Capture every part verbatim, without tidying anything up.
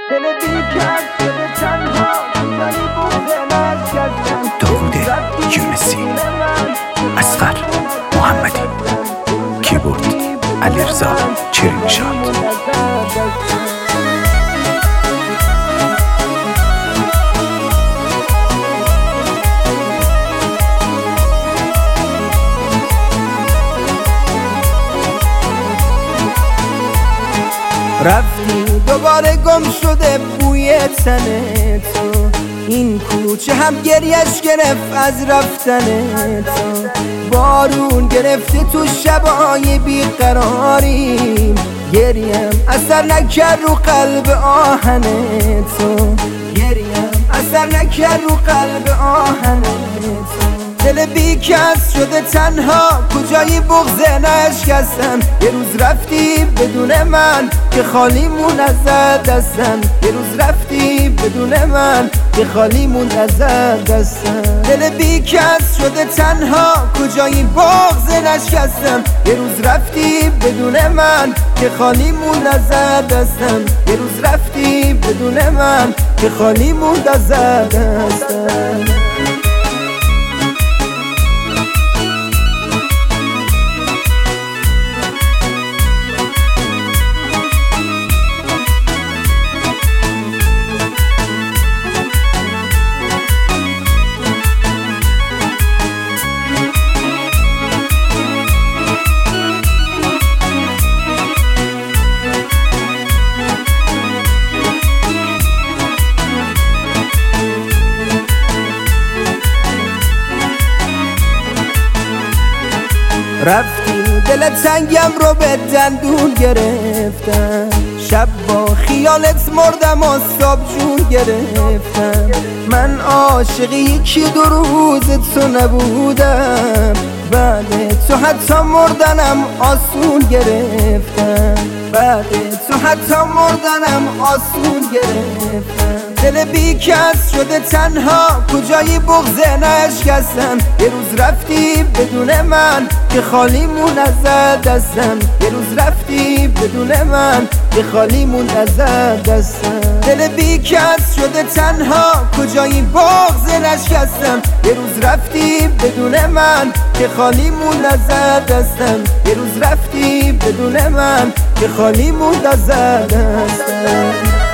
داوود یونسی، اصغر محمدی، کیبورد علیرضا چرینشاد. رفتی دوباره گم شده بوی تن تو، این کوچه هم گریش گرفت از رفتن تو. بارون گرفته تو شبای بیقراریم، گریم اثر نکرد رو قلب آهن تو، گریم اثر نکرد رو قلب آهن تو. دل بی کس شده تنها، کجای بغض نشکستن. یه روز رفتی بدون من که خالیمون از دستن، یه روز رفتی بدون من که خالیمون از دستن. دل بی کس شده تنها، کجای بغض نشکستن. یه روز رفتی بدون من که خالیمون از دستن، یه روز رفتی بدون من که خالیمون از دستن. رفتی دل تنگم رو به دندون گرفتم، شب با خیالت مردم و صبح جون گرفتم. من عاشق یکی دو روز تو نبودم، بعد تو حتی مردنم آسون گرفتم، بعد تو حتی مردنم آسون گرفتم. دل بی کس شده تنها، کجای بغض نشکستن. یه روز رفتی بدون من که خالیمون از دستن، یه روز رفتی بدون من که خالیمون از دستن. دل بی کس شده تنها، کجای بغض نشکستن. یه روز رفتی بدون من که خالیمون از دستن، یه روز رفتی بدون من که خالیمون از دستن.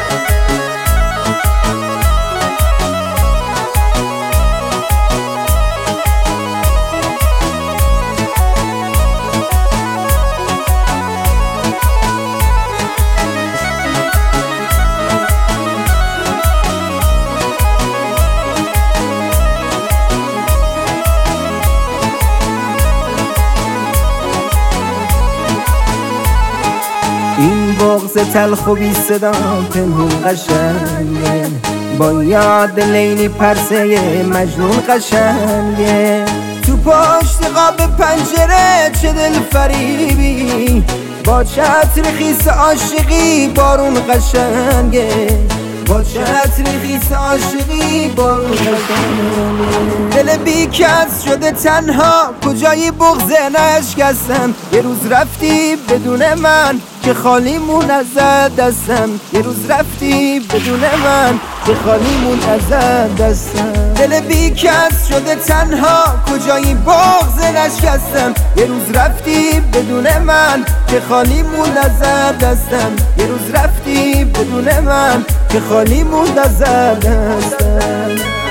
این بغض تلخ و بی صدا پنهون قشنگه، با یاد لیلی پرسه مجنون قشنگه. تو پشت قاب پنجره چه دل فریبی، با چتر خیس عاشقی بارون قشنگه، با چتر خیس عاشقی بارون قشنگه. دل بی کس شده تنها، کجای بغض نشکستن. یه روز رفتی بدون من که خالیمون از دستن، یه روز رفتی بدون من که خالیمون از دستن. دل بی کس شده تنها، کجای بغض نشکستن. یه روز رفتی بدون من که خالیمون از دستن، یه روز رفتی بدون من که خالیمون از دستن.